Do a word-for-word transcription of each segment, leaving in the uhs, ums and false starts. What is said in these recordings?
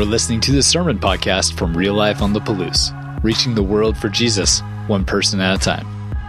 You're listening to the Sermon Podcast from Real Life on the Palouse, reaching the world for Jesus, one person at a time.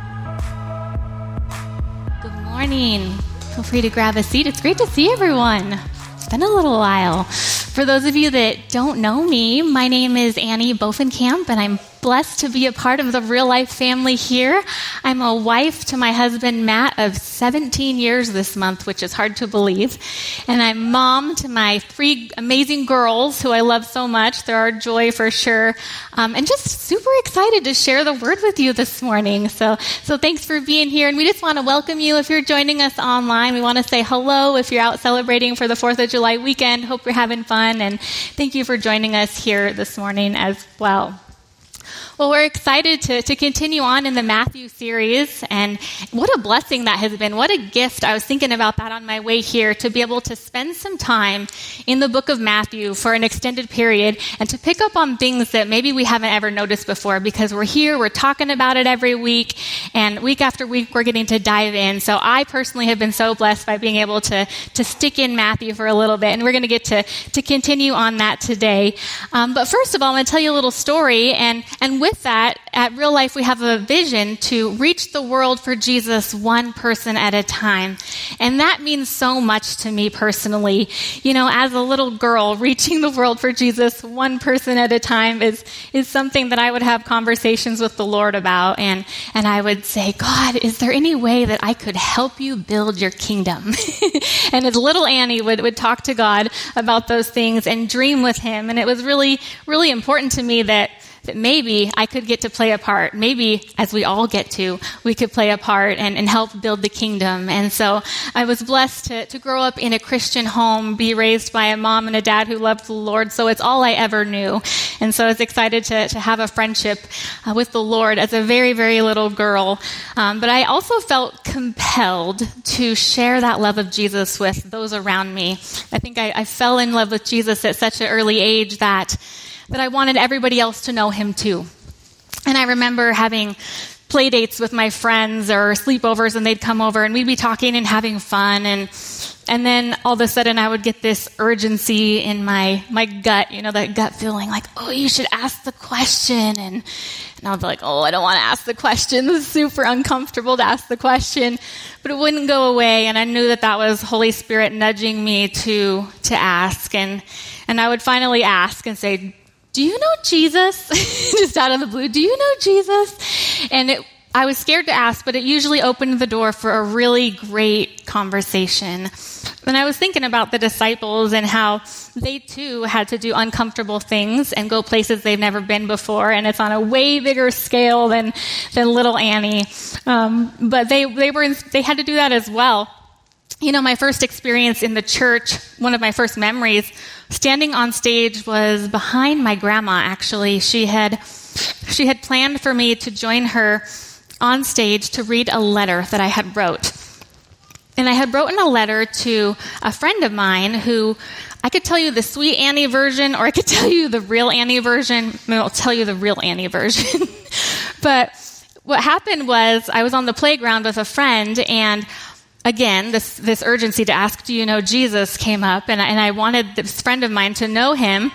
Good morning. Feel free to grab a seat. It's great to see everyone. It's been a little while. For those of you that don't know me, my name is Annie Bovenkamp, and I'm blessed to be a part of the Real Life family here. I'm a wife to my husband, Matt, of seventeen years this month, which is hard to believe. And I'm mom to my three amazing girls who I love so much. They're our joy for sure. Um, and just super excited to share the word with you this morning. So, so thanks for being here. And we just want to welcome you if you're joining us online. We want to say hello if you're out celebrating for the fourth of July weekend. Hope you're having fun. And thank you for joining us here this morning as well. Well, we're excited to, to continue on in the Matthew series, and what a blessing that has been. What a gift. I was thinking about that on my way here, to be able to spend some time in the book of Matthew for an extended period and to pick up on things that maybe we haven't ever noticed before, because we're here, we're talking about it every week, and week after week we're getting to dive in. So I personally have been so blessed by being able to, to stick in Matthew for a little bit, and we're going to get to, to continue on that today. Um, but first of all, I'm going to tell you a little story, and, and with that, at Real Life, we have a vision to reach the world for Jesus one person at a time. And that means so much to me personally. You know, as a little girl, reaching the world for Jesus one person at a time is, is something that I would have conversations with the Lord about. And, and I would say, God, is there any way that I could help you build your kingdom? And as little Annie would, would talk to God about those things and dream with him. And it was really, really important to me that that maybe I could get to play a part. Maybe, as we all get to, we could play a part and, and help build the kingdom. And so I was blessed to, to grow up in a Christian home, be raised by a mom and a dad who loved the Lord. So it's all I ever knew. And so I was excited to, to have a friendship uh, with the Lord as a very, very little girl. Um, but I also felt compelled to share that love of Jesus with those around me. I think I, I fell in love with Jesus at such an early age that that I wanted everybody else to know him too. And I remember having play dates with my friends or sleepovers, and they'd come over and we'd be talking and having fun. And and then all of a sudden I would get this urgency in my, my gut, you know, that gut feeling like, oh, you should ask the question. And, and I'd be like, oh, I don't want to ask the question. This is super uncomfortable to ask the question. But it wouldn't go away. And I knew that that was Holy Spirit nudging me to, to ask. And, and I would finally ask and say, do you know Jesus? Just out of the blue, do you know Jesus? And it, I was scared to ask, but it usually opened the door for a really great conversation. And I was thinking about the disciples and how they too had to do uncomfortable things and go places they've never been before. And it's on a way bigger scale than, than little Annie. Um, but they, they were, they had to do that as well. You know, my first experience in the church, one of my first memories, standing on stage was behind my grandma, actually. She had she had planned for me to join her on stage to read a letter that I had wrote. And I had written a letter to a friend of mine who, I could tell you the sweet Annie version, or I could tell you the real Annie version. Maybe I'll tell you the real Annie version. But what happened was I was on the playground with a friend, and again, this, this urgency to ask, do you know Jesus, came up, and I, and I wanted this friend of mine to know him,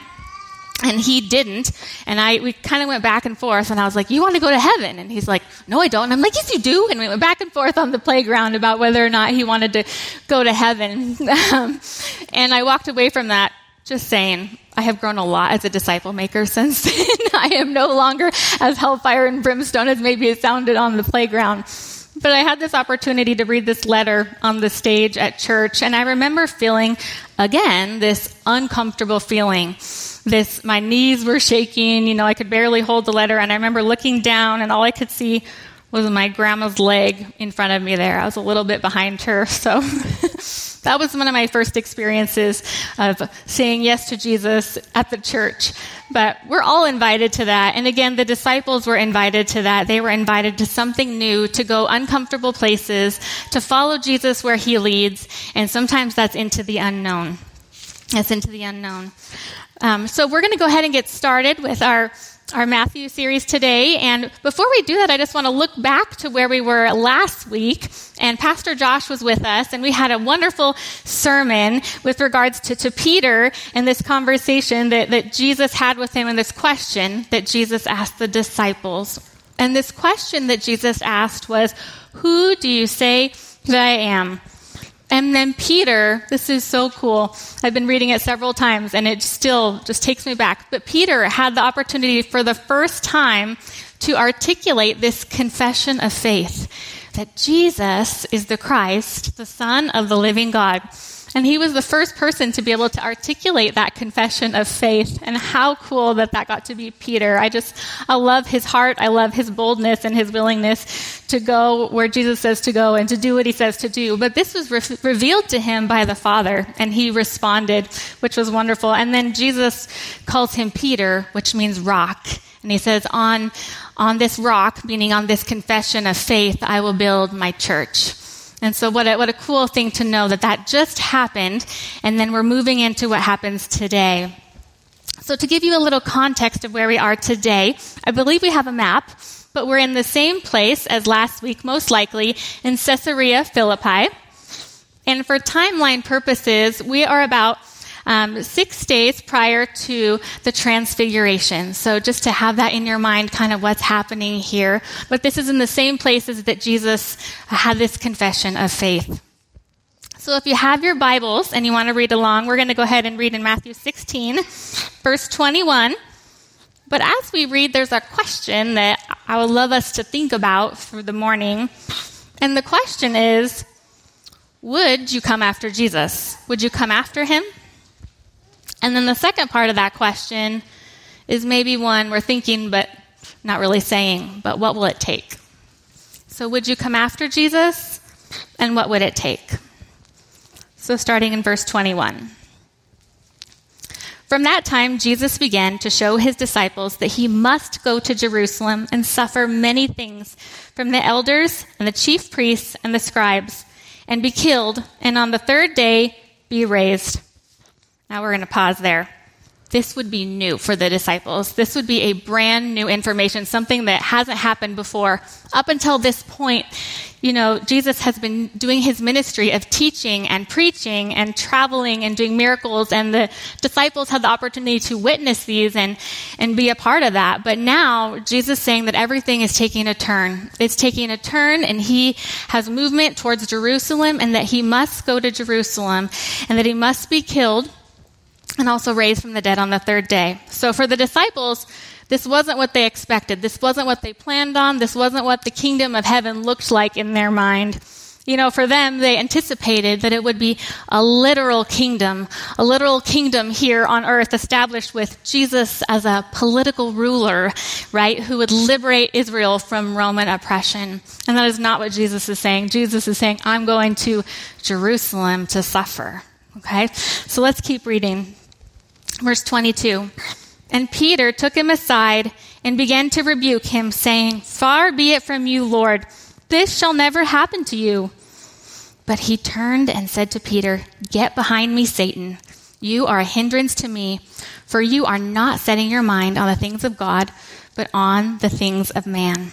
and he didn't. And I we kind of went back and forth, and I was like, you want to go to heaven? And he's like, no, I don't. And I'm like, yes, you do. And we went back and forth on the playground about whether or not he wanted to go to heaven. um, and I walked away from that just saying, I have grown a lot as a disciple maker since then. I am no longer as hellfire and brimstone as maybe it sounded on the playground. But I had this opportunity to read this letter on the stage at church, and I remember feeling, again, this uncomfortable feeling. This, my knees were shaking, you know, I could barely hold the letter, and I remember looking down, and all I could see was my grandma's leg in front of me there. I was a little bit behind her, so that was one of my first experiences of saying yes to Jesus at the church. But we're all invited to that. And again, the disciples were invited to that. They were invited to something new, to go uncomfortable places, to follow Jesus where he leads. And sometimes that's into the unknown. That's into the unknown. Um, so we're going to go ahead and get started with our our Matthew series today. And before we do that, I just want to look back to where we were last week. And Pastor Josh was with us, and we had a wonderful sermon with regards to, to Peter and this conversation that, that Jesus had with him, and this question that Jesus asked the disciples. And this question that Jesus asked was, "Who do you say that I am?" And then Peter, this is so cool. I've been reading it several times, and it still just takes me back. But Peter had the opportunity for the first time to articulate this confession of faith, that Jesus is the Christ, the Son of the living God. And he was the first person to be able to articulate that confession of faith. And how cool that that got to be Peter. I just, I love his heart. I love his boldness and his willingness to go where Jesus says to go and to do what he says to do. But this was re- revealed to him by the Father, and he responded, which was wonderful. And then Jesus calls him Peter, which means rock. And he says, on, on this rock, meaning on this confession of faith, I will build my church. And so what a, what a cool thing to know that that just happened, and then we're moving into what happens today. So to give you a little context of where we are today, I believe we have a map, but we're in the same place as last week, most likely, in Caesarea Philippi. And for timeline purposes, we are about Um, six days prior to the transfiguration. So just to have that in your mind, kind of what's happening here. But this is in the same places that Jesus had this confession of faith. So if you have your Bibles and you want to read along, we're going to go ahead and read in Matthew sixteen, verse twenty-one. But as we read, there's a question that I would love us to think about for the morning. And the question is, would you come after Jesus? Would you come after him? And then the second part of that question is maybe one we're thinking but not really saying, but what will it take? So would you come after Jesus, and what would it take? So starting in verse twenty-one. From that time, Jesus began to show his disciples that he must go to Jerusalem and suffer many things from the elders and the chief priests and the scribes, and be killed, and on the third day be raised. Now we're going to pause there. This would be new for the disciples. This would be a brand new information, something that hasn't happened before. Up until this point, you know, Jesus has been doing his ministry of teaching and preaching and traveling and doing miracles, and the disciples had the opportunity to witness these and, and be a part of that. But now Jesus is saying that everything is taking a turn. It's taking a turn, and he has movement towards Jerusalem, and that he must go to Jerusalem, and that he must be killed and also raised from the dead on the third day. So for the disciples, this wasn't what they expected. This wasn't what they planned on. This wasn't what the kingdom of heaven looked like in their mind. You know, for them, they anticipated that it would be a literal kingdom, a literal kingdom here on earth established with Jesus as a political ruler, right, who would liberate Israel from Roman oppression. And that is not what Jesus is saying. Jesus is saying, I'm going to Jerusalem to suffer. Okay, so let's keep reading. Verse twenty-two. And Peter took him aside and began to rebuke him, saying, Far be it from you, Lord, this shall never happen to you. But he turned and said to Peter, Get behind me, Satan. You are a hindrance to me, for you are not setting your mind on the things of God, but on the things of man.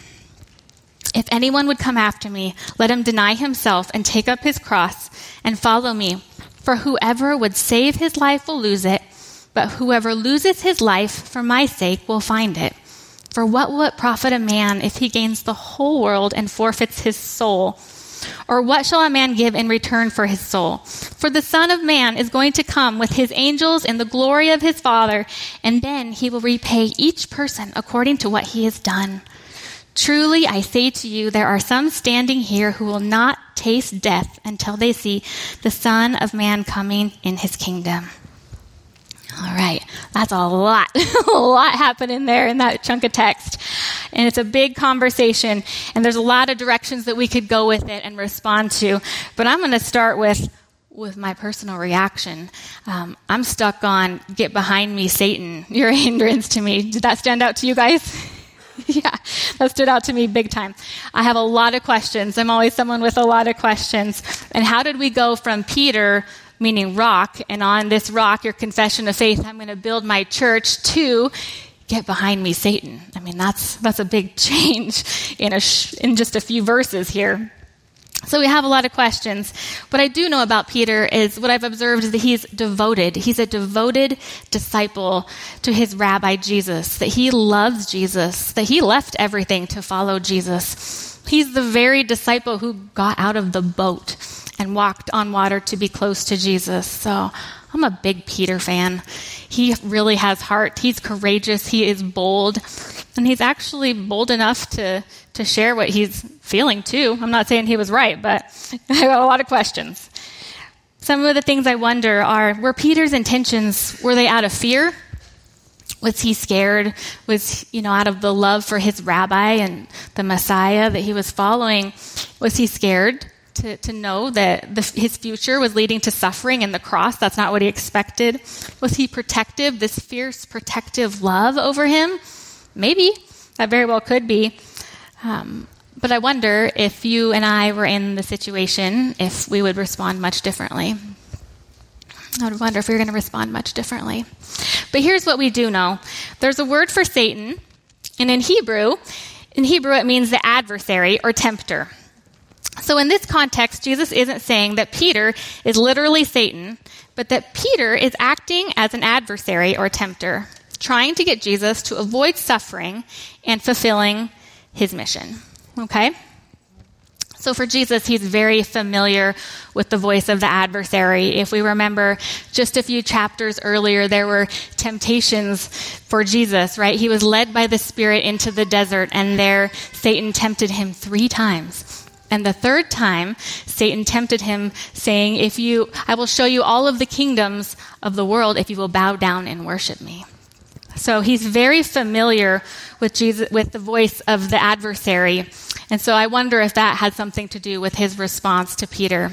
If anyone would come after me, let him deny himself and take up his cross and follow me. For whoever would save his life will lose it, but whoever loses his life for my sake will find it. For what will it profit a man if he gains the whole world and forfeits his soul? Or what shall a man give in return for his soul? For the Son of Man is going to come with his angels in the glory of his Father, and then he will repay each person according to what he has done. Truly, I say to you, there are some standing here who will not taste death until they see the Son of Man coming in his kingdom. All right, that's a lot, a lot happening there in that chunk of text. And it's a big conversation, and there's a lot of directions that we could go with it and respond to. But I'm going to start with, with my personal reaction. Um, I'm stuck on, get behind me, Satan. You're a hindrance to me. Did that stand out to you guys? Yeah, that stood out to me big time. I have a lot of questions. I'm always someone with a lot of questions. And how did we go from Peter, meaning rock, and on this rock, your confession of faith, I'm going to build my church, to "Get behind me, Satan." I mean, that's that's a big change in a sh- in just a few verses here. So we have a lot of questions. What I do know about Peter is what I've observed is that he's devoted. He's a devoted disciple to his rabbi Jesus, that he loves Jesus, that he left everything to follow Jesus. He's the very disciple who got out of the boat and walked on water to be close to Jesus. So I'm a big Peter fan. He really has heart. He's courageous. He is bold. And he's actually bold enough to, to share what he's feeling too. I'm not saying he was right, but I got a lot of questions. Some of the things I wonder are, were Peter's intentions, were they out of fear? Was he scared? Was, you know, out of the love for his rabbi and the Messiah that he was following, was he scared to, to know that the, his future was leading to suffering and the cross? That's not what he expected. Was he protective, this fierce protective love over him? Maybe. That very well could be. Um, but I wonder if you and I were in the situation, if we would respond much differently. I would wonder if we were going to respond much differently. But here's what we do know. There's a word for Satan, and in Hebrew, in Hebrew it means the adversary or tempter. So in this context, Jesus isn't saying that Peter is literally Satan, but that Peter is acting as an adversary or tempter, trying to get Jesus to avoid suffering and fulfilling his mission. Okay? So for Jesus, he's very familiar with the voice of the adversary. If we remember just a few chapters earlier, there were temptations for Jesus, right? He was led by the Spirit into the desert, and there Satan tempted him three times. And the third time, Satan tempted him, saying, "If you, I will show you all of the kingdoms of the world if you will bow down and worship me." So he's very familiar with Jesus, with the voice of the adversary. And so I wonder if that had something to do with his response to Peter.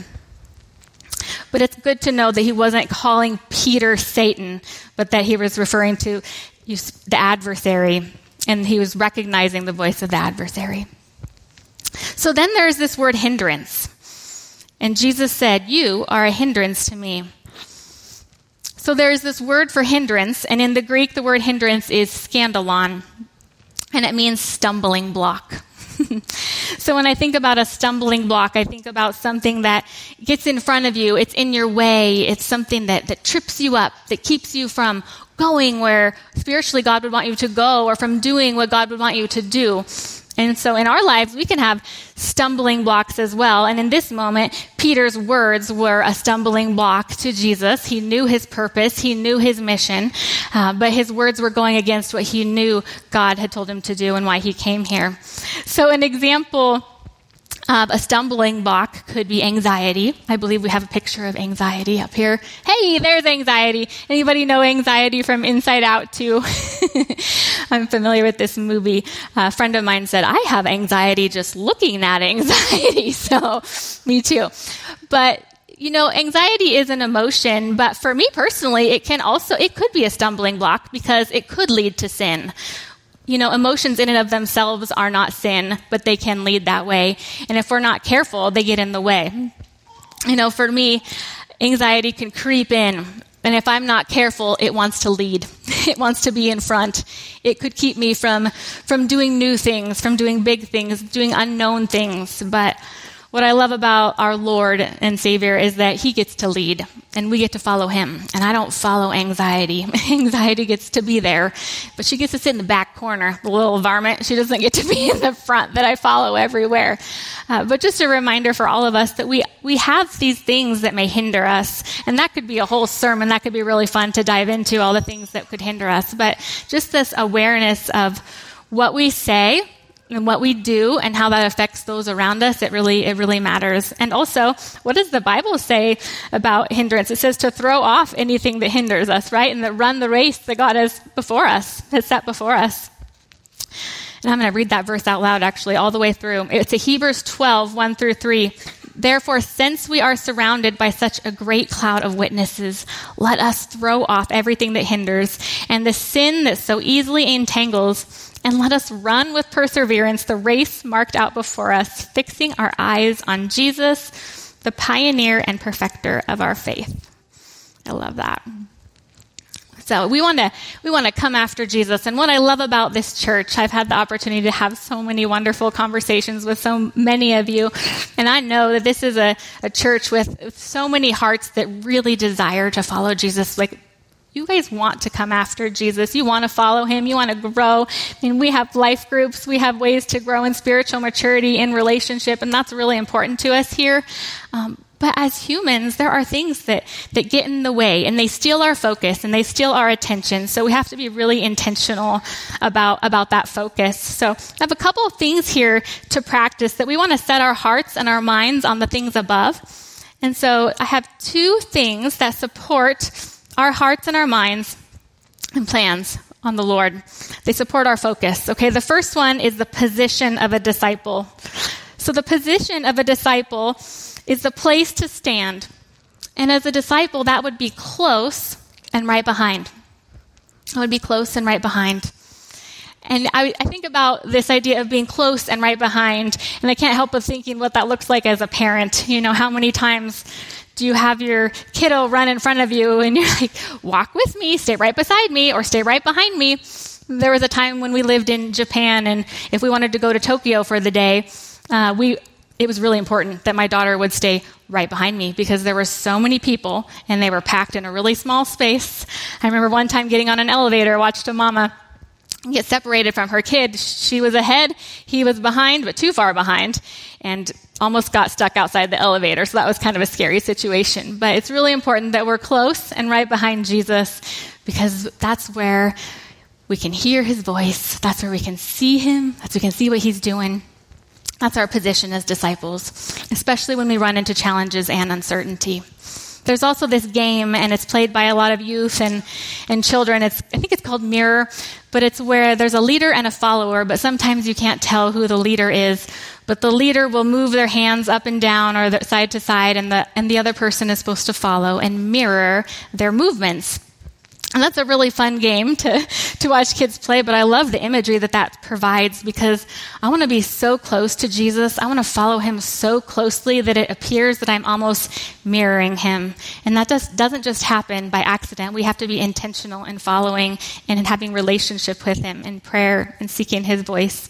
But it's good to know that he wasn't calling Peter Satan, but that he was referring to the adversary, and he was recognizing the voice of the adversary. So then there's this word hindrance. And Jesus said, "You are a hindrance to me." So there's this word for hindrance, and in the Greek, the word hindrance is scandalon, and it means stumbling block. So when I think about a stumbling block, I think about something that gets in front of you, it's in your way, it's something that, that trips you up, that keeps you from going where spiritually God would want you to go, or from doing what God would want you to do. And so in our lives, we can have stumbling blocks as well. And in this moment, Peter's words were a stumbling block to Jesus. He knew his purpose. He knew his mission. Uh, but his words were going against what he knew God had told him to do and why he came here. So an example of a stumbling block could be anxiety. I believe we have a picture of anxiety up here. Hey, there's anxiety. Anybody know Anxiety from Inside Out too? I'm familiar with this movie. A friend of mine said, "I have anxiety just looking at anxiety." So me too. But you know, anxiety is an emotion, but for me personally, it can also, it could be a stumbling block because it could lead to sin. You know, emotions in and of themselves are not sin, but they can lead that way. And if we're not careful, they get in the way. You know, for me, anxiety can creep in. And if I'm not careful, it wants to lead. It wants to be in front. It could keep me from, from doing new things, from doing big things, doing unknown things. But what I love about our Lord and Savior is that he gets to lead and we get to follow him. And I don't follow anxiety. Anxiety gets to be there, but she gets to sit in the back corner, the little varmint. She doesn't get to be in the front that I follow everywhere. Uh, but just a reminder for all of us that we, we have these things that may hinder us. And that could be a whole sermon. That could be really fun to dive into, all the things that could hinder us. But just this awareness of what we say and what we do and how that affects those around us, it really it really matters. And also, what does the Bible say about hindrance? It says to throw off anything that hinders us, right? And that run the race that God has before us, has set before us. And I'm going to read that verse out loud, actually, all the way through. It's a Hebrews twelve, one through three. "Therefore, since we are surrounded by such a great cloud of witnesses, let us throw off everything that hinders and the sin that so easily entangles, and let us run with perseverance the race marked out before us, fixing our eyes on Jesus, the pioneer and perfecter of our faith." I love that. So we want to we want to come after Jesus. And what I love about this church, I've had the opportunity to have so many wonderful conversations with so many of you. And I know that this is a, a church with so many hearts that really desire to follow Jesus. Like, you guys want to come after Jesus. You want to follow him. You want to grow. And we have life groups. We have ways to grow in spiritual maturity, in relationship. And that's really important to us here. Um, But as humans, there are things that, that get in the way, and they steal our focus, and they steal our attention. So we have to be really intentional about, about that focus. So I have a couple of things here to practice that we want to set our hearts and our minds on the things above. And so I have two things that support our hearts and our minds and plans on the Lord. They support our focus. Okay, the first one is the position of a disciple. So the position of a disciple is the place to stand. And as a disciple, that would be close and right behind. It would be close and right behind. And I, I think about this idea of being close and right behind, and I can't help but thinking what that looks like as a parent. You know, how many times do you have your kiddo run in front of you, and you're like, walk with me, stay right beside me, or stay right behind me? There was a time when we lived in Japan, and if we wanted to go to Tokyo for the day, uh, we it was really important that my daughter would stay right behind me because there were so many people and they were packed in a really small space. I remember one time getting on an elevator, watched a mama get separated from her kid. She was ahead, he was behind, but too far behind, and almost got stuck outside the elevator. So that was kind of a scary situation. But it's really important that we're close and right behind Jesus because that's where we can hear his voice. That's where we can see him. That's where we can see what he's doing. That's our position as disciples, especially when we run into challenges and uncertainty. There's also this game, and it's played by a lot of youth and, and children. It's I think it's called Mirror, but it's where there's a leader and a follower, but sometimes you can't tell who the leader is. But the leader will move their hands up and down or the, side to side, and the and the other person is supposed to follow and mirror their movements. And that's a really fun game to, to watch kids play, but I love the imagery that that provides because I want to be so close to Jesus. I want to follow him so closely that it appears that I'm almost mirroring him. And that just doesn't just happen by accident. We have to be intentional in following and in having relationship with him in prayer and seeking his voice.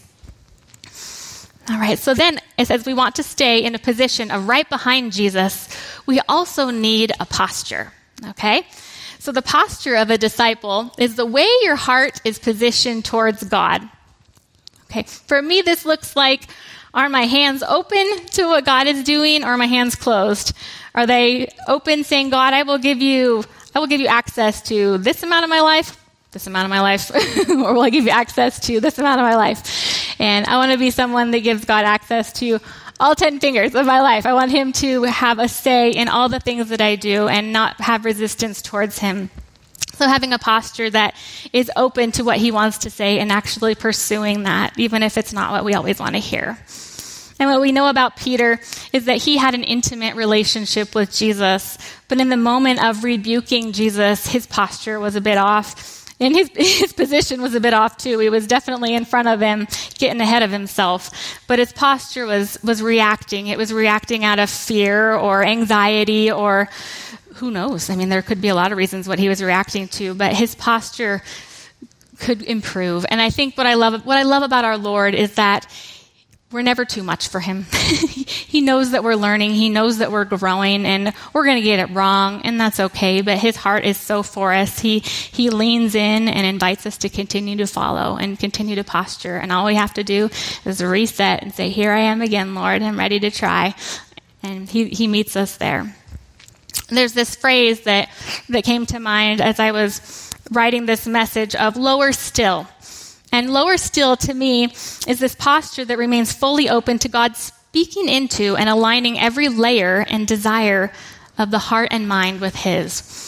All right, so then it says we want to stay in a position of right behind Jesus. We also need a posture, okay? So the posture of a disciple is the way your heart is positioned towards God. Okay, for me, this looks like, are my hands open to what God is doing, or are my hands closed? Are they open, saying, God, I will give you, I will give you access to this amount of my life, this amount of my life, or will I give you access to this amount of my life? And I want to be someone that gives God access to all ten fingers of my life. I want him to have a say in all the things that I do and not have resistance towards him. So having a posture that is open to what he wants to say and actually pursuing that, even if it's not what we always want to hear. And what we know about Peter is that he had an intimate relationship with Jesus, but in the moment of rebuking Jesus, his posture was a bit off. And his, his position was a bit off too. He was definitely in front of him, getting ahead of himself. But his posture was, was reacting. It was reacting out of fear or anxiety or who knows. I mean, there could be a lot of reasons what he was reacting to, but his posture could improve. And I think what I love, what I love about our Lord is that we're never too much for him. He knows that we're learning. He knows that we're growing, and we're going to get it wrong, and that's okay. But his heart is so for us. He he leans in and invites us to continue to follow and continue to posture. And all we have to do is reset and say, here I am again, Lord. I'm ready to try. And he, he meets us there. There's this phrase that, that came to mind as I was writing this message of lower still. And lower still, to me, is this posture that remains fully open to God speaking into and aligning every layer and desire of the heart and mind with his.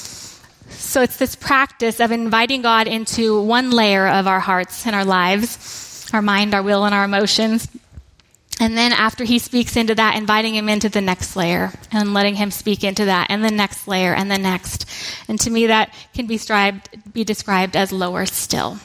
So it's this practice of inviting God into one layer of our hearts and our lives, our mind, our will, and our emotions. And then after he speaks into that, inviting him into the next layer and letting him speak into that and the next layer and the next. And to me, that can be described, be described as lower still.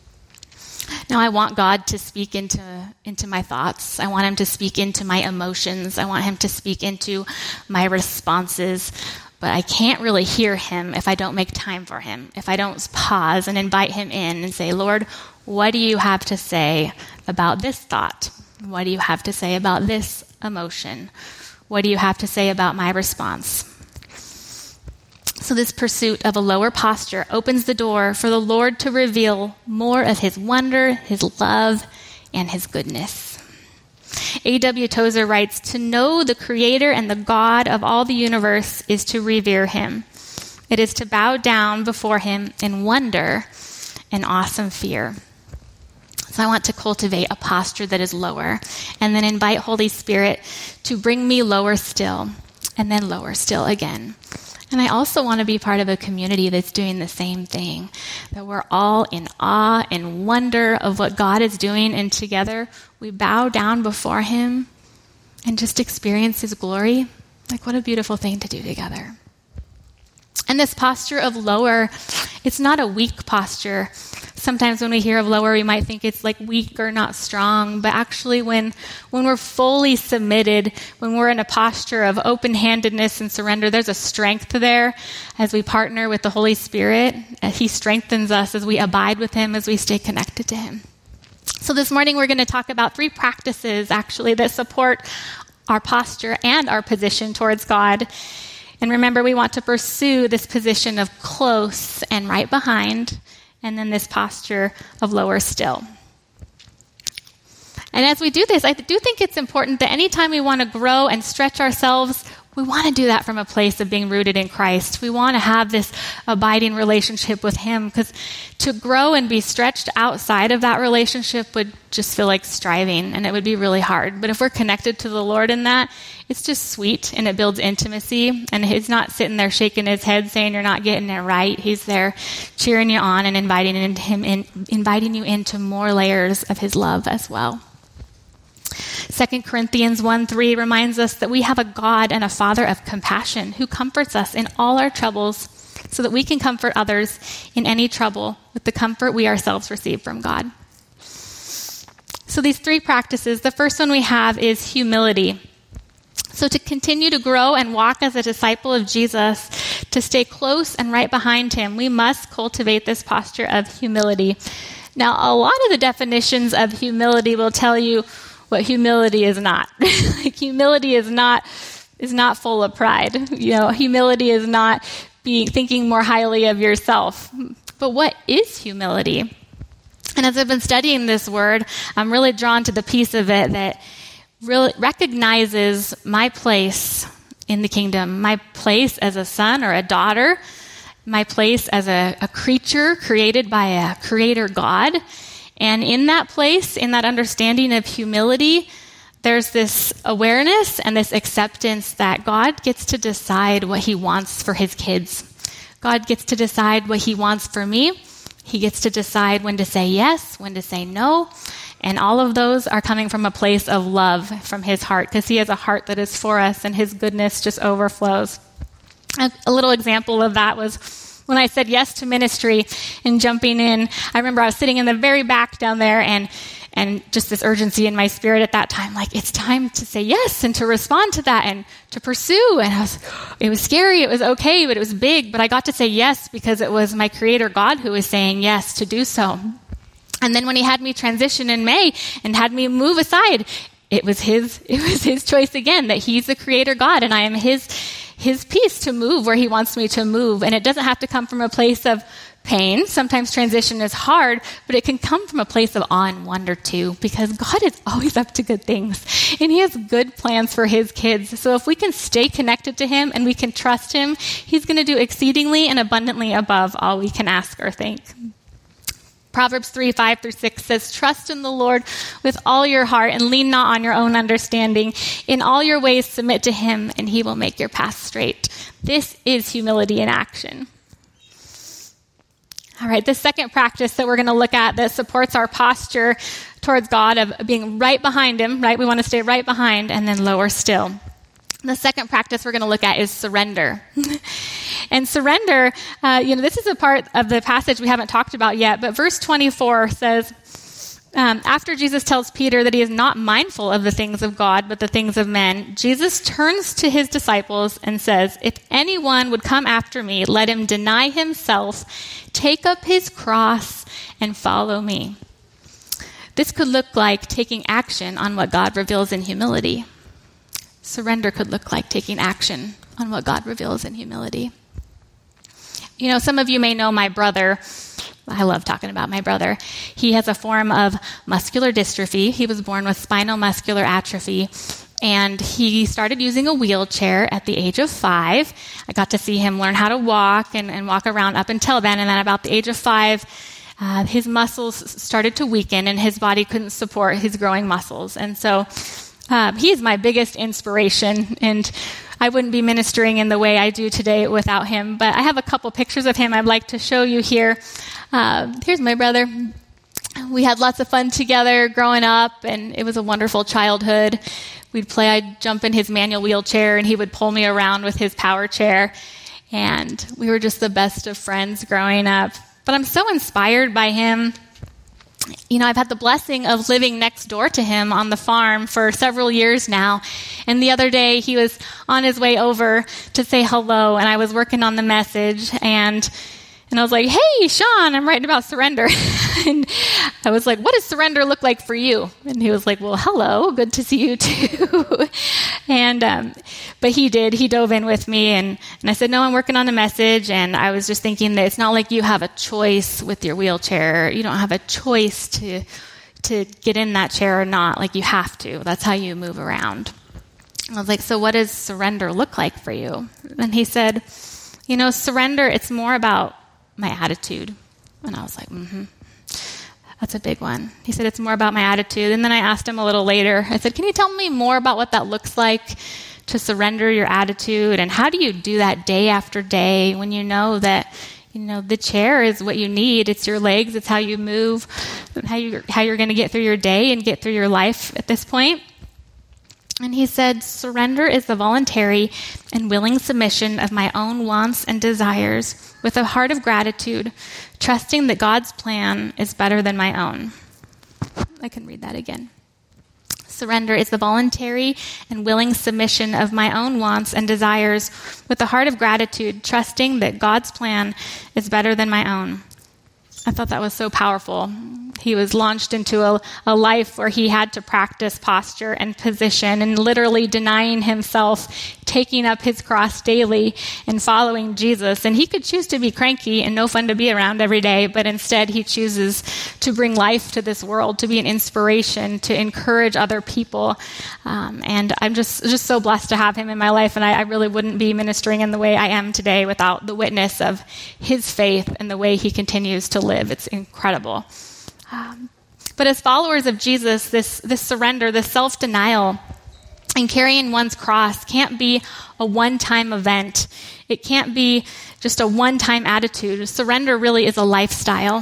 Now, I want God to speak into, into my thoughts. I want him to speak into my emotions. I want him to speak into my responses. but I can't really hear him if I don't make time for him, if I don't pause and invite him in and say, Lord, what do you have to say about this thought? What do you have to say about this emotion? What do you have to say about my response? So this pursuit of a lower posture opens the door for the Lord to reveal more of his wonder, his love, and his goodness. A W Tozer writes, to know the creator and the God of all the universe is to revere him. It is to bow down before him in wonder and awesome fear. So I want to cultivate a posture that is lower, and then invite Holy Spirit to bring me lower still, and then lower still again. And I also want to be part of a community that's doing the same thing, that we're all in awe and wonder of what God is doing, and together we bow down before him and just experience his glory. Like, what a beautiful thing to do together. And this posture of lower, it's not a weak posture. Sometimes when we hear of lower, we might think it's like weak or not strong. But actually, when when we're fully submitted, when we're in a posture of open-handedness and surrender, there's a strength there as we partner with the Holy Spirit. He strengthens us as we abide with him, as we stay connected to him. So this morning, we're going to talk about three practices, actually, that support our posture and our position towards God. And remember, we want to pursue this position of close and right behind, and then this posture of lower still. And as we do this, I do think it's important that anytime we want to grow and stretch ourselves, we want to do that from a place of being rooted in Christ. We want to have this abiding relationship with him, because to grow and be stretched outside of that relationship would just feel like striving, and it would be really hard. But if we're connected to the Lord in that, it's just sweet, and it builds intimacy. And he's not sitting there shaking his head saying you're not getting it right. He's there cheering you on and inviting into him in, inviting you into more layers of his love as well. Second Corinthians one three reminds us that we have a God and a Father of compassion who comforts us in all our troubles, so that we can comfort others in any trouble with the comfort we ourselves receive from God. So these three practices, the first one we have is humility. So to continue to grow and walk as a disciple of Jesus, to stay close and right behind him, we must cultivate this posture of humility. Now, a lot of the definitions of humility will tell you what humility is not. Like, humility is not is not full of pride. You know, humility is not being thinking more highly of yourself. But what is humility? And as I've been studying this word, I'm really drawn to the piece of it that really recognizes my place in the kingdom, my place as a son or a daughter, my place as a, a creature created by a creator God. And in that place, in that understanding of humility, there's this awareness and this acceptance that God gets to decide what he wants for his kids. God gets to decide what he wants for me. He gets to decide when to say yes, when to say no. And all of those are coming from a place of love from his heart, because he has a heart that is for us, and his goodness just overflows. A, a little example of that was when I said yes to ministry and jumping in. I remember I was sitting in the very back down there, and and just this urgency in my spirit at that time, like, it's time to say yes and to respond to that and to pursue. And I was, it was scary, it was okay, but it was big. But I got to say yes because it was my creator God who was saying yes to do so. And then when he had me transition in May and had me move aside, it was his, it was his choice again, that he's the creator God and I am his, his piece to move where he wants me to move. And it doesn't have to come from a place of pain. Sometimes transition is hard, but it can come from a place of awe and wonder too, because God is always up to good things and he has good plans for his kids. So if we can stay connected to him and we can trust him, he's going to do exceedingly and abundantly above all we can ask or think. Proverbs three, five through six says, trust in the Lord with all your heart and lean not on your own understanding. In all your ways submit to him and he will make your path straight. This is humility in action. All right, the second practice that we're going to look at that supports our posture towards God of being right behind him, right? We want to stay right behind and then lower still. The second practice we're going to look at is surrender. And surrender, uh, you know, this is a part of the passage we haven't talked about yet, but verse twenty-four says, Um, after Jesus tells Peter that he is not mindful of the things of God, but the things of men, Jesus turns to his disciples and says, if anyone would come after me, let him deny himself, take up his cross, and follow me. This could look like taking action on what God reveals in humility. Surrender could look like taking action on what God reveals in humility. You know, some of you may know my brother. I love talking about my brother. He has a form of muscular dystrophy. He was born with spinal muscular atrophy, and he started using a wheelchair at the age of five. I got to see him learn how to walk and, and walk around up until then, and then about the age of five, uh, his muscles started to weaken, and his body couldn't support his growing muscles. And so um, he is my biggest inspiration, and I wouldn't be ministering in the way I do today without him. But I have a couple pictures of him I'd like to show you here. Uh, here's my brother. We had lots of fun together growing up, and it was a wonderful childhood. We'd play, I'd jump in his manual wheelchair, and he would pull me around with his power chair. And we were just the best of friends growing up. But I'm so inspired by him. You know, I've had the blessing of living next door to him on the farm for several years now. And the other day, he was on his way over to say hello, and I was working on the message, and and I was like, hey, Sean, I'm writing about surrender. And I was like, what does surrender look like for you? And he was like, well, hello, good to see you too. and um, But he did. He dove in with me, and, and I said, no, I'm working on a message. And I was just thinking that it's not like you have a choice with your wheelchair. You don't have a choice to to get in that chair or not. Like, you have to. That's how you move around. I was like, so what does surrender look like for you? And he said, you know, surrender, it's more about my attitude. And I was like, mm-hmm. That's a big one. He said, it's more about my attitude. And then I asked him a little later, I said, can you tell me more about what that looks like to surrender your attitude? And how do you do that day after day when you know that, you know, the chair is what you need. It's your legs. It's how you move, how, you, how you're going to get through your day and get through your life at this point. And he said, surrender is the voluntary and willing submission of my own wants and desires with a heart of gratitude, trusting that God's plan is better than my own. I can read that again. Surrender is the voluntary and willing submission of my own wants and desires with a heart of gratitude, trusting that God's plan is better than my own. I thought that was so powerful. He was launched into a, a life where he had to practice posture and position and literally denying himself, taking up his cross daily and following Jesus. And he could choose to be cranky and no fun to be around every day, but instead he chooses to bring life to this world, to be an inspiration, to encourage other people. Um, and I'm just, just so blessed to have him in my life, and I, I really wouldn't be ministering in the way I am today without the witness of his faith and the way he continues to live. It's incredible. Um, but as followers of Jesus, this, this surrender, this self-denial, and carrying one's cross can't be a one-time event. It can't be just a one-time attitude. Surrender really is a lifestyle.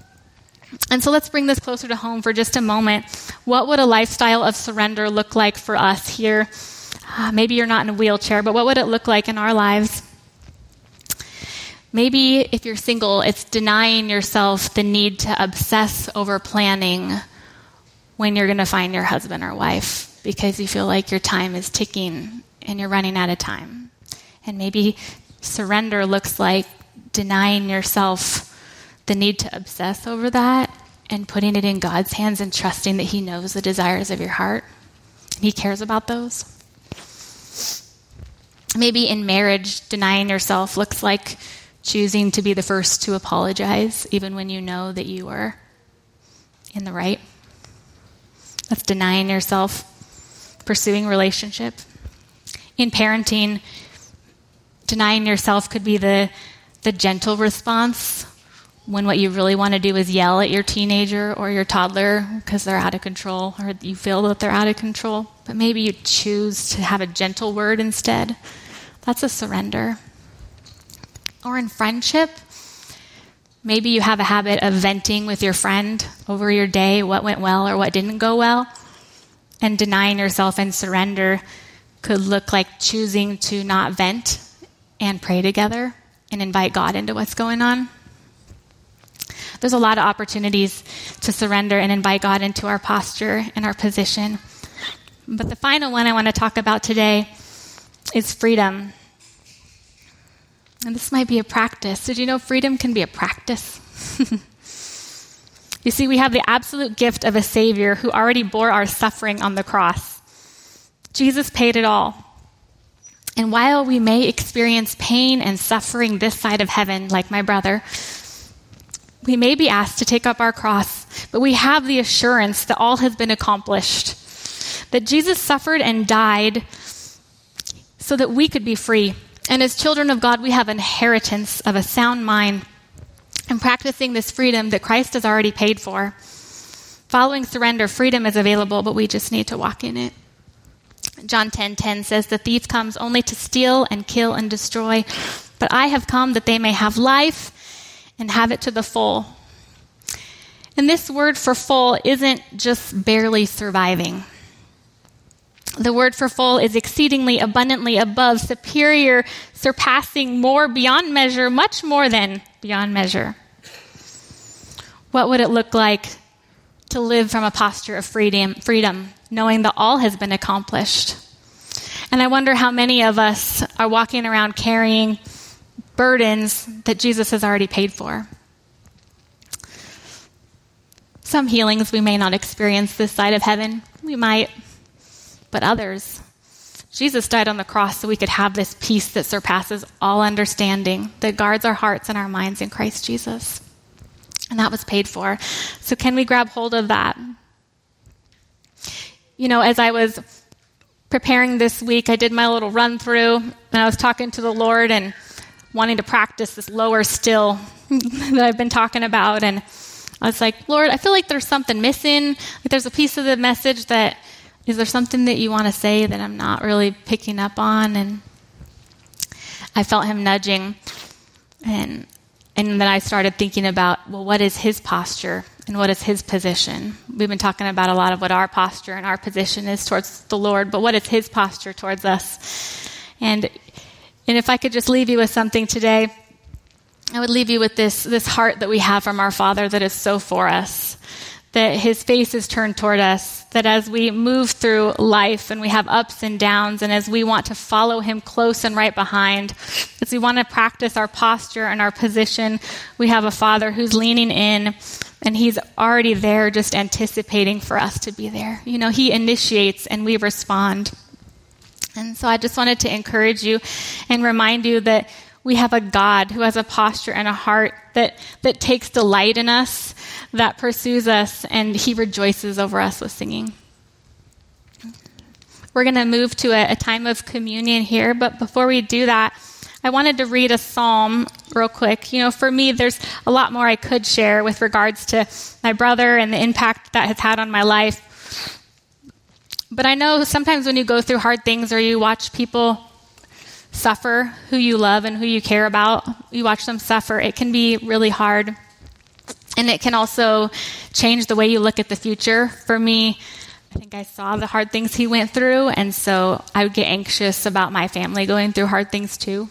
And so let's bring this closer to home for just a moment. What would a lifestyle of surrender look like for us here? Uh, maybe you're not in a wheelchair, but what would it look like in our lives? Maybe if you're single, it's denying yourself the need to obsess over planning when you're going to find your husband or wife because you feel like your time is ticking and you're running out of time. And maybe surrender looks like denying yourself the need to obsess over that and putting it in God's hands and trusting that He knows the desires of your heart and He cares about those. Maybe in marriage, denying yourself looks like choosing to be the first to apologize, even when you know that you are in the right. That's denying yourself, pursuing relationship. In parenting, denying yourself could be the, the gentle response when what you really want to do is yell at your teenager or your toddler because they're out of control or you feel that they're out of control. But maybe you choose to have a gentle word instead. That's a surrender. Or in friendship, maybe you have a habit of venting with your friend over your day, what went well or what didn't go well. And denying yourself and surrender could look like choosing to not vent and pray together and invite God into what's going on. there's a lot of opportunities to surrender and invite God into our posture and our position. But the final one I want to talk about today is freedom. And this might be a practice. Did you know freedom can be a practice? You see, we have the absolute gift of a Savior who already bore our suffering on the cross. Jesus paid it all. And while we may experience pain and suffering this side of heaven, like my brother, we may be asked to take up our cross, but we have the assurance that all has been accomplished, that Jesus suffered and died so that we could be free. And as children of God, we have inheritance of a sound mind and practicing this freedom that Christ has already paid for. Following surrender, freedom is available, but we just need to walk in it. John ten ten says, "The thief comes only to steal and kill and destroy, but I have come that they may have life and have it to the full." And this word for full isn't just barely surviving. The word for full is exceedingly, abundantly, above, superior, surpassing, more, beyond measure, much more than beyond measure. What would it look like to live from a posture of freedom, freedom, knowing that all has been accomplished? And I wonder how many of us are walking around carrying burdens that Jesus has already paid for. Some healings we may not experience this side of heaven. We might. But others, Jesus died on the cross so we could have this peace that surpasses all understanding, that guards our hearts and our minds in Christ Jesus. And that was paid for. So can we grab hold of that? You know, as I was preparing this week, I did my little run through, and I was talking to the Lord and wanting to practice this lower still that I've been talking about. And I was like, Lord, I feel like there's something missing. Like there's a piece of the message that, is there something that you want to say that I'm not really picking up on? And I felt him nudging. And and then I started thinking about, well, what is his posture and what is his position? We've been talking about a lot of what our posture and our position is towards the Lord, but what is his posture towards us? And and if I could just leave you with something today, I would leave you with this, this heart that we have from our Father that is so for us, that his face is turned toward us, that as we move through life and we have ups and downs, and as we want to follow him close and right behind, as we want to practice our posture and our position, we have a Father who's leaning in, and he's already there just anticipating for us to be there. You know, he initiates and we respond. And so I just wanted to encourage you and remind you that we have a God who has a posture and a heart that, that takes delight in us, that pursues us, and he rejoices over us with singing. We're going to move to a, a time of communion here, but before we do that, I wanted to read a psalm real quick. You know, for me, there's a lot more I could share with regards to my brother and the impact that has had on my life. But I know sometimes when you go through hard things or you watch people suffer, who you love and who you care about, you watch them suffer, it can be really hard. And it can also change the way you look at the future. For me, I think I saw the hard things he went through, and so I would get anxious about my family going through hard things too.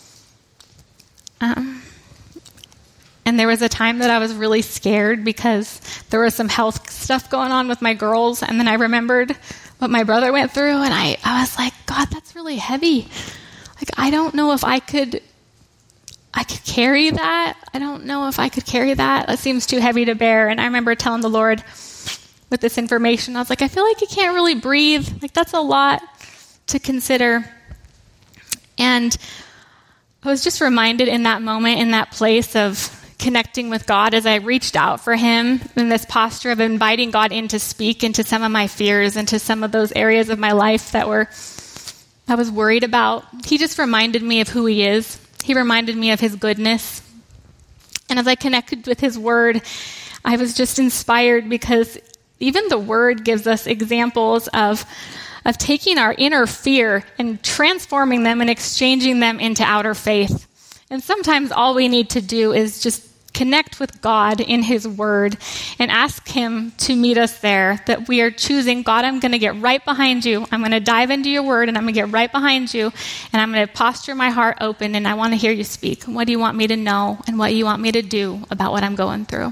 Um, and there was a time that I was really scared because there was some health stuff going on with my girls, and then I remembered what my brother went through, and I, I was like, God, that's really heavy. Like, I don't know if I could, I could carry that. I don't know if I could carry that. That seems too heavy to bear. And I remember telling the Lord with this information, I was like, I feel like you can't really breathe. Like, that's a lot to consider. And I was just reminded in that moment, in that place of connecting with God, as I reached out for him in this posture of inviting God in to speak into some of my fears, into some of those areas of my life that were I was worried about. He just reminded me of who he is. He reminded me of his goodness. And as I connected with his word, I was just inspired because even the word gives us examples of, of taking our inner fear and transforming them and exchanging them into outer faith. And sometimes all we need to do is just connect with God in his word and ask him to meet us there, that we are choosing, God, I'm going to get right behind you. I'm going to dive into your word and I'm going to get right behind you and I'm going to posture my heart open and I want to hear you speak. What do you want me to know and what you want me to do about what I'm going through?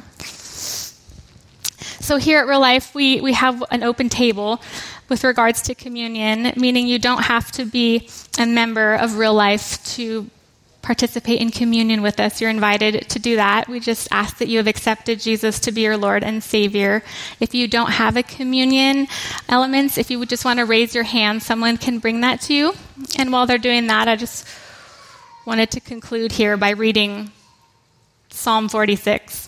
So here at Real Life, we, we have an open table with regards to communion, meaning you don't have to be a member of Real Life to participate in communion with us. You're invited to do that. We just ask that you have accepted Jesus to be your Lord and Savior. If you don't have a communion elements, if you would just want to raise your hand, someone can bring that to you. And while they're doing that, I just wanted to conclude here by reading Psalm forty-six.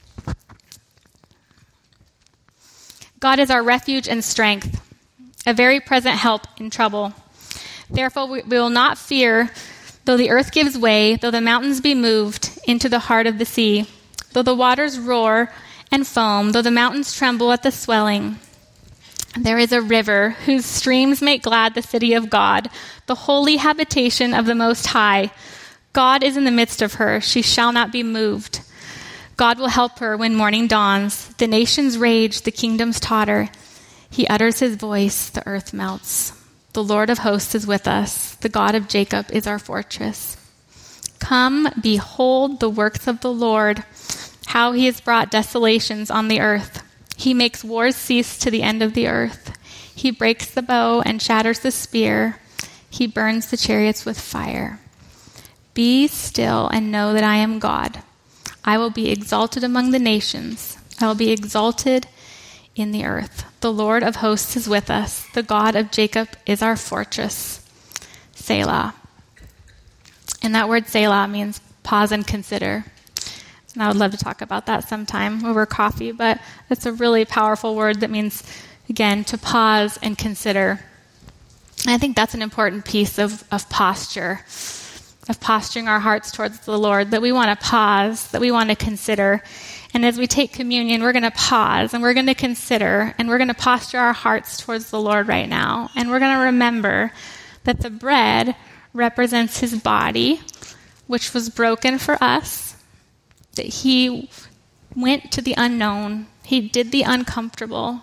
God is our refuge and strength, a very present help in trouble. Therefore, we will not fear, though the earth gives way, though the mountains be moved into the heart of the sea, though the waters roar and foam, though the mountains tremble at the swelling. There is a river whose streams make glad the city of God, the holy habitation of the Most High. God is in the midst of her. She shall not be moved. God will help her when morning dawns. The nations rage, the kingdoms totter. He utters his voice, the earth melts. The Lord of hosts is with us. The God of Jacob is our fortress. Come, behold the works of the Lord, how he has brought desolations on the earth. He makes wars cease to the end of the earth. He breaks the bow and shatters the spear. He burns the chariots with fire. Be still and know that I am God. I will be exalted among the nations. I will be exalted in the earth. The Lord of hosts is with us. The God of Jacob is our fortress. Selah. And that word Selah means pause and consider. And I would love to talk about that sometime over coffee, but it's a really powerful word that means, again, to pause and consider. And I think that's an important piece of, of posture. Of posturing our hearts towards the Lord, that we want to pause, that we want to consider. And as we take communion, we're going to pause and we're going to consider and we're going to posture our hearts towards the Lord right now. And we're going to remember that the bread represents his body, which was broken for us, that he went to the unknown. He did the uncomfortable.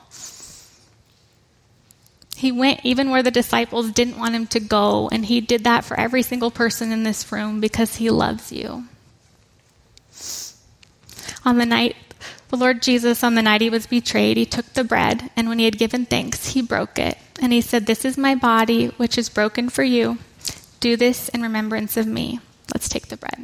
He went even where the disciples didn't want him to go, and he did that for every single person in this room because he loves you. On the night, the Lord Jesus, on the night he was betrayed, he took the bread, and when he had given thanks, he broke it. And he said, "This is my body, which is broken for you. Do this in remembrance of me." Let's take the bread.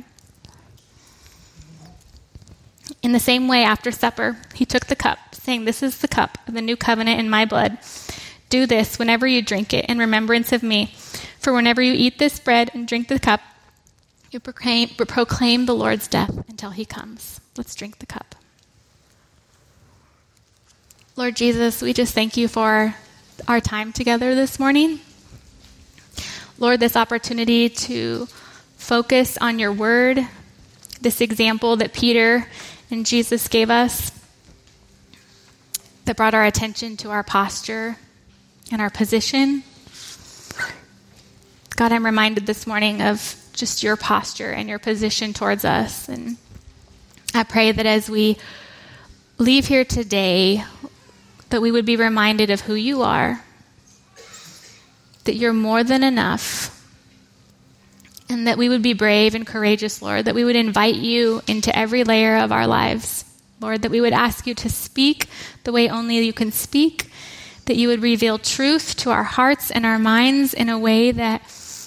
In the same way, after supper, he took the cup, saying, "This is the cup of the new covenant in my blood. Do this whenever you drink it in remembrance of me. For whenever you eat this bread and drink the cup, you proclaim, proclaim the Lord's death until he comes." Let's drink the cup. Lord Jesus, we just thank you for our time together this morning. Lord, this opportunity to focus on your word, this example that Peter and Jesus gave us that brought our attention to our posture and our position. God, I'm reminded this morning of just your posture and your position towards us. And I pray that as we leave here today, that we would be reminded of who you are, that you're more than enough, and that we would be brave and courageous, Lord, that we would invite you into every layer of our lives. Lord, that we would ask you to speak the way only you can speak, that you would reveal truth to our hearts and our minds in a way that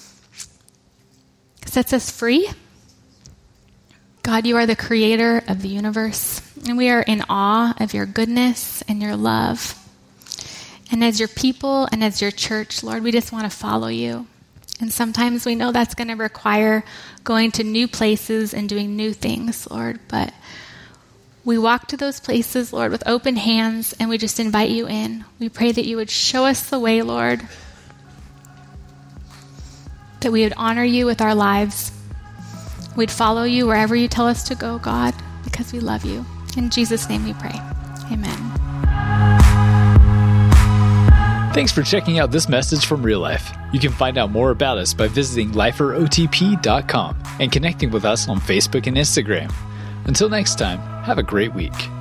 sets us free. God, you are the creator of the universe, and we are in awe of your goodness and your love. And as your people and as your church, Lord, we just want to follow you. And sometimes we know that's going to require going to new places and doing new things, Lord, but we walk to those places, Lord, with open hands, and we just invite you in. We pray that you would show us the way, Lord, that we would honor you with our lives. We'd follow you wherever you tell us to go, God, because we love you. In Jesus' name we pray. Amen. Thanks for checking out this message from Real Life. You can find out more about us by visiting lifer o t p dot com and connecting with us on Facebook and Instagram. Until next time, have a great week.